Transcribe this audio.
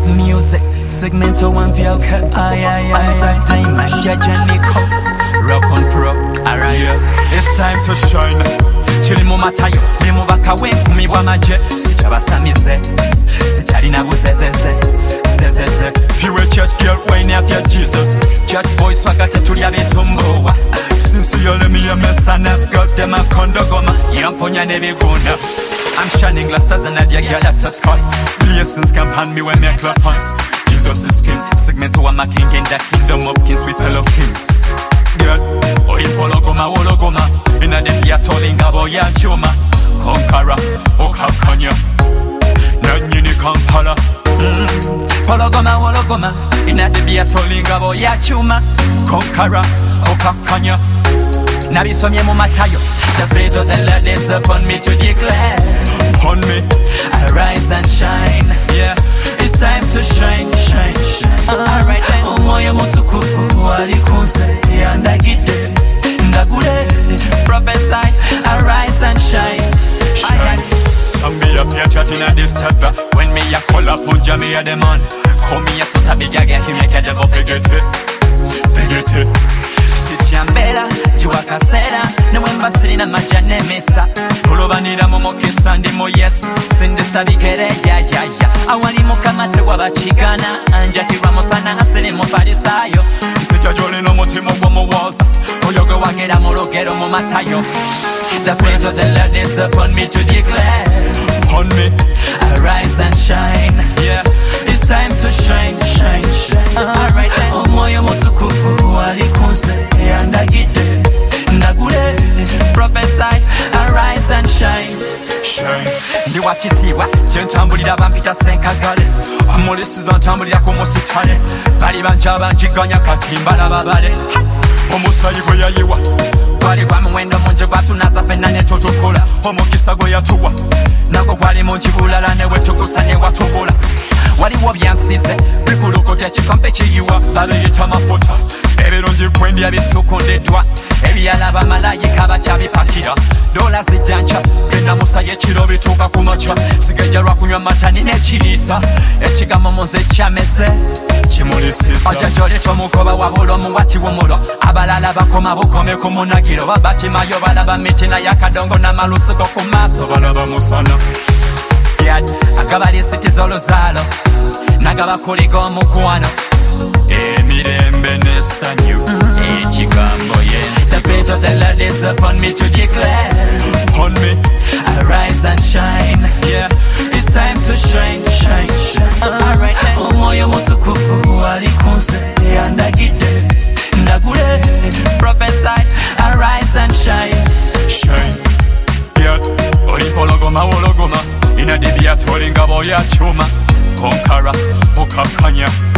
Music, segmento one vioca, ay, time, Jaja Nico, rock on pro, alright. Yes, it's time to shine. Chili mu matayo, ne mu bakawe, kumi bwa maje, sijabasamize, sijali na buzezeze, zezeze. Few church girl, wine up your Jesus. Church boys swagate tuli abetumbowa. Since you let me a mess and I've got them a condogoma. Yamponya nebigunda. I'm shining glass stars and a galaxy sky. Blessings can hand me when me clap hands. Jesus is king. Segmento wa king in the kingdom of kings with fellow kings. God, oh in pologoma, wologoma. In a dem ya tolinga boya chuma. Conqueror, oh kakanya. Nanyini kampala. Pologoma, wologoma. In a dem ya tolinga boya chuma. Conqueror, oh kakanya. Nabisomye mu matayo. The spirit of the Lord is upon me to declare. Upon me, arise and shine. Yeah, it's time to shine, shine, shine. Alright, omoyo mutukufu alikunse yandagide ndagule. Prophesy, arise and shine, shine. Some be a fear chatting at this tabba. When me a call up on Jamie a demand. Call me a sota big again, he make a devil forget it, forget it. Sitiambera, juakasera, Nwemba sirina majane mesa. Olobanira mu mukisa ndi mu Yesu, sindisa bigere ya. Awali mukamate wabachigana, anjakirwa musana asiri mu farisayo. Sijajoli no mutima gw'omuwooza, oyoge wagera mu lugero mu matayo. The spirit of the Lord is upon me to declare. Upon me, arise and shine. Yeah, it's time to shine, shine, shine. Alright, omoyo mutukufu alikunse yandagide ndagule. Prophesy, arise and shine, shine. Ndi wachitiwa, je ntambulira bampita senkagale. Amulisizo ntambulira ku musitale. Bali banja banjiganya katimbala babale. Omusayi gwe yayiwa gwali gwa muwendo mungi gwatunaza ffenna ne tutukula. Omukisa gwe yatuwa nagwo gwali mungi bulala ne wetukusa ne watubula. Waliwo byansize bikulukuta ekikompe kiyiwa babiyita mafuta. Ebirungi kwendya bisukundiddwa ebyala bamalayika bakyabipakira. Dola zijjanca genda musaya ekiro bituuka ku makya. Sigeja lwa kunywa matani n'ekiriisa. Ekigambo muze kyameze kimulisiza. Oja gy'oleta omugoba wabula omuwa kiwumulo. Abalala bakoma bukome ku munagiro. Babatimayo balaba mitina y'akadongo n'amalusuko ku maaso. Balaba musana agabalisiitiza oluzaalo n'agabakuliga omukwano. Emirembe n'essanyu ekigambo Yesu. The spirit of the Lord is upon me to declare. Upon me, arise and shine. Yeah, it's time to shine, shine, shine. Alright, omoyo mutukufu alikunse yandagide ndagule. Prophesy, arise and shine, shine. Yeah, olipologoma wologoma. Ina dibi ya tolinga boya chuma. Conqueror, okakanya.